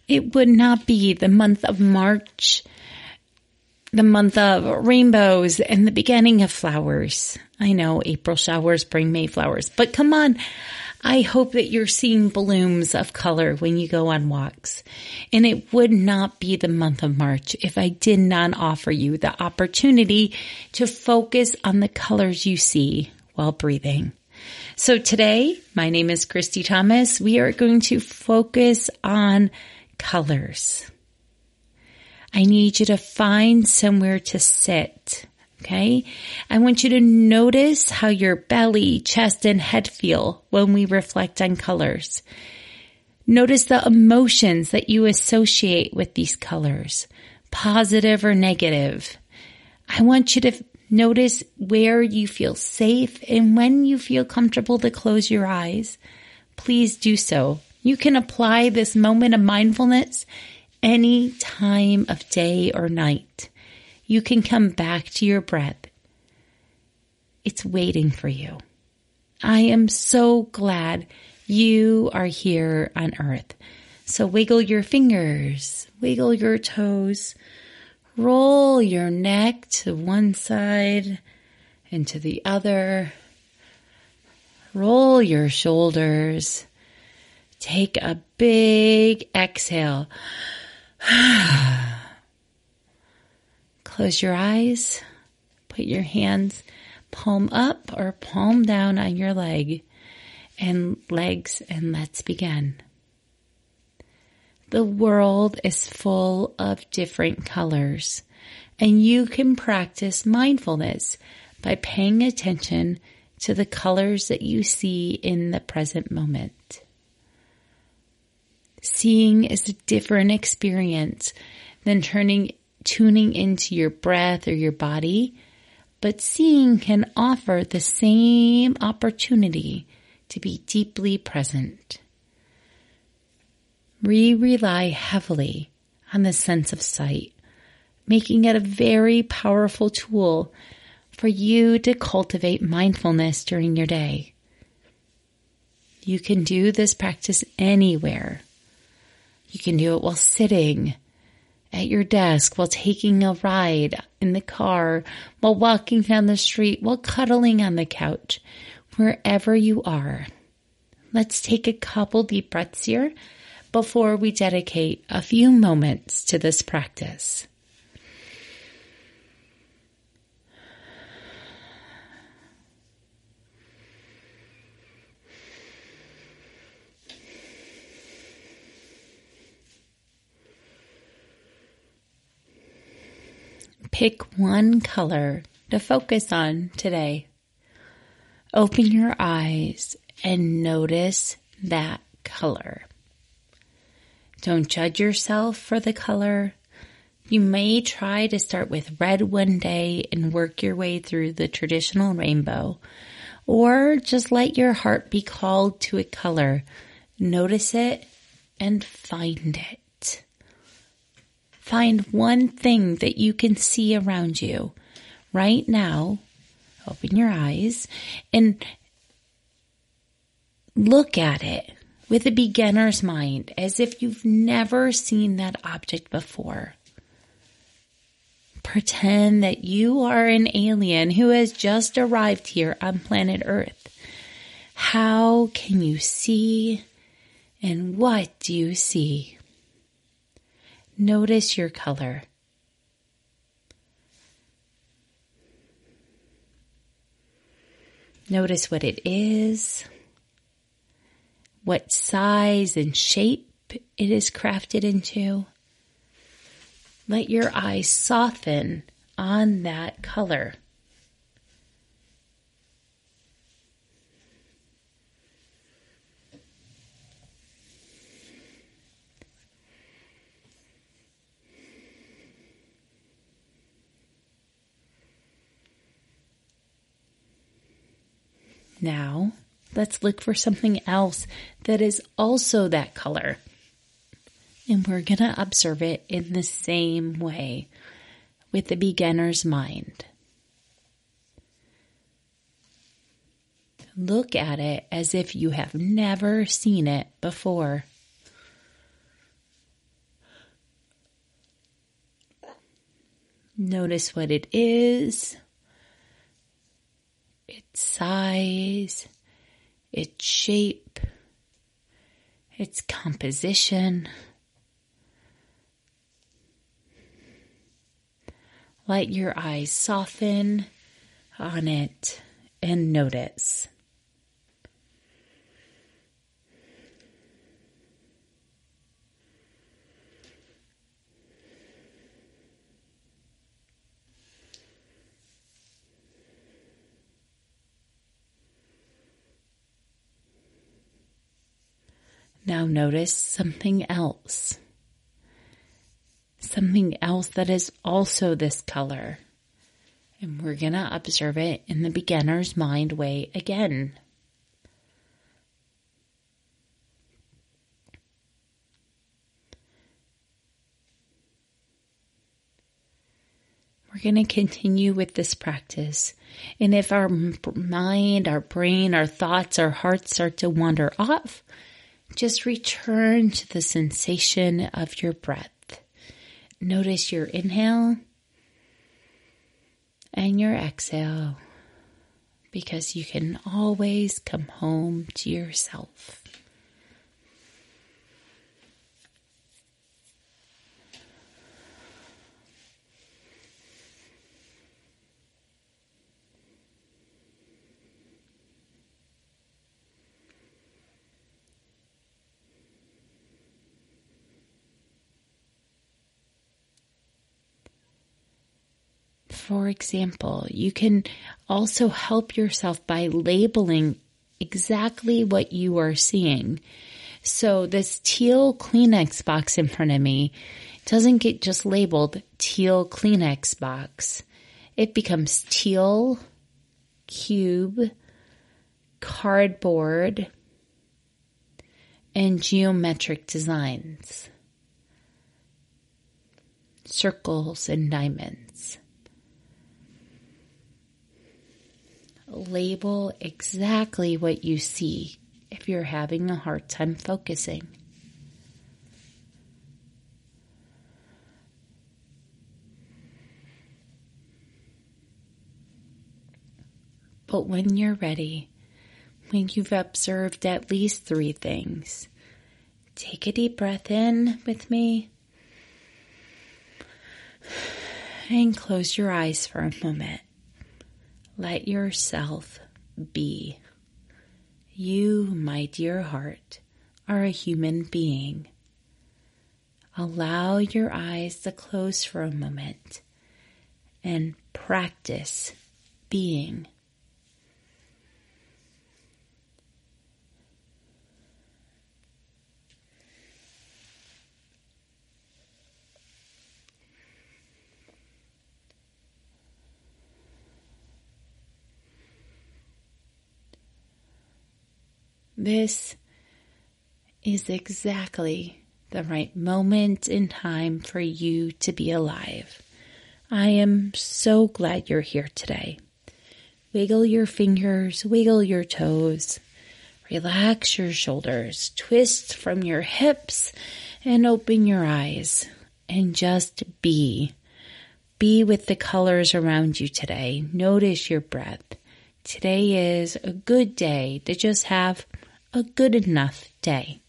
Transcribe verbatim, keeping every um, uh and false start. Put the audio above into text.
it would not be the month of March, the month of rainbows and the beginning of flowers. I know April showers bring May flowers, but come on. I hope that you're seeing blooms of color when you go on walks. And it would not be the month of March if I did not offer you the opportunity to focus on the colors you see while breathing. So today, my name is Christy Thomas. We are going to focus on colors. I need you to find somewhere to sit. Okay. I want you to notice how your belly, chest, and head feel when we reflect on colors. Notice the emotions that you associate with these colors, positive or negative. I want you to notice where you feel safe and when you feel comfortable to close your eyes. Please do so. You can apply this moment of mindfulness any time of day or night. You can come back to your breath. It's waiting for you. I am so glad you are here on earth. So wiggle your fingers, wiggle your toes, roll your neck to one side and to the other. Roll your shoulders. Take a big exhale. Close your eyes, put your hands palm up or palm down on your leg and legs, and let's begin. The world is full of different colors, and you can practice mindfulness by paying attention to the colors that you see in the present moment. Seeing is a different experience than turning tuning into your breath or your body, but seeing can offer the same opportunity to be deeply present. We rely heavily on the sense of sight, making it a very powerful tool for you to cultivate mindfulness during your day. You can do this practice anywhere. You can do it while sitting at your desk, while taking a ride in the car, while walking down the street, while cuddling on the couch, wherever you are. Let's take a couple deep breaths here before we dedicate a few moments to this practice. Pick one color to focus on today. Open your eyes and notice that color. Don't judge yourself for the color. You may try to start with red one day and work your way through the traditional rainbow, or just let your heart be called to a color. Notice it and find it. Find one thing that you can see around you right now. Open your eyes and look at it with a beginner's mind as if you've never seen that object before. Pretend that you are an alien who has just arrived here on planet Earth. How can you see, and what do you see? Notice your color. Notice what it is, what size and shape it is crafted into. Let your eyes soften on that color. Now, let's look for something else that is also that color. And we're going to observe it in the same way with the beginner's mind. Look at it as if you have never seen it before. Notice what it is, its size, its shape, its composition. Let your eyes soften on it and notice. Now notice something else. Something else that is also this color. And we're going to observe it in the beginner's mind way again. We're going to continue with this practice. And if our mind, our brain, our thoughts, our hearts start to wander off, just return to the sensation of your breath. Notice your inhale and your exhale, because you can always come home to yourself. For example, you can also help yourself by labeling exactly what you are seeing. So this teal Kleenex box in front of me doesn't get just labeled teal Kleenex box. It becomes teal, cube, cardboard, and geometric designs, circles and diamonds. Label exactly what you see if you're having a hard time focusing. But when you're ready, when you've observed at least three things, take a deep breath in with me and close your eyes for a moment. Let yourself be. You, my dear heart, are a human being. Allow your eyes to close for a moment and practice being. This is exactly the right moment in time for you to be alive. I am so glad you're here today. Wiggle your fingers, wiggle your toes, relax your shoulders, twist from your hips, and open your eyes, and just be. Be with the colors around you today. Notice your breath. Today is a good day to just have a good enough day.